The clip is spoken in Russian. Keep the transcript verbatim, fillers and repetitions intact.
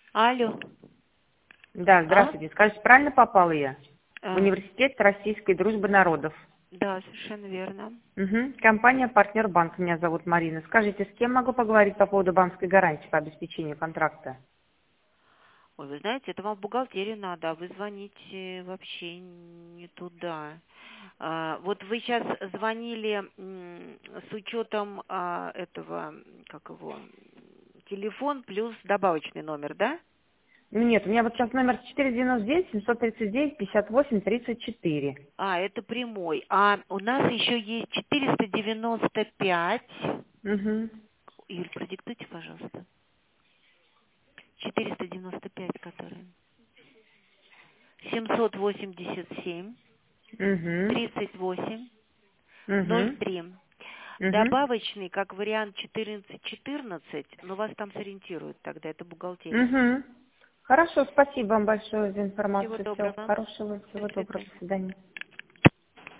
Алло. Да, А? здравствуйте. Скажите, правильно попала я? В А, университет Российской дружбы народов. да, совершенно верно. Угу. Компания «Партнер Банк». Меня зовут Марина. Скажите, с кем могу поговорить по поводу банковской гарантии по обеспечению контракта? Ой, вы знаете, это вам в бухгалтерию надо, а вы звоните вообще не туда. А, вот вы сейчас звонили м, с учетом а, этого, как его, телефон плюс добавочный номер, да? Нет, у меня вот сейчас номер четыре девяносто девять семьсот тридцать девять пятьдесят восемь тридцать четыре. А, это прямой. А у нас еще есть четыреста девяносто пять. Угу. Юль, продиктуйте, пожалуйста. четыреста девяносто пять, который. семьсот восемьдесят семь Угу. тридцать восемь ноль Угу. три. Угу. Добавочный, как вариант четырнадцать четырнадцать, но вас там сориентируют тогда, это бухгалтерия. Угу. Хорошо, спасибо вам большое за Всего информацию. Всего доброго. хорошего, До всего доброго. свидания. До свидания.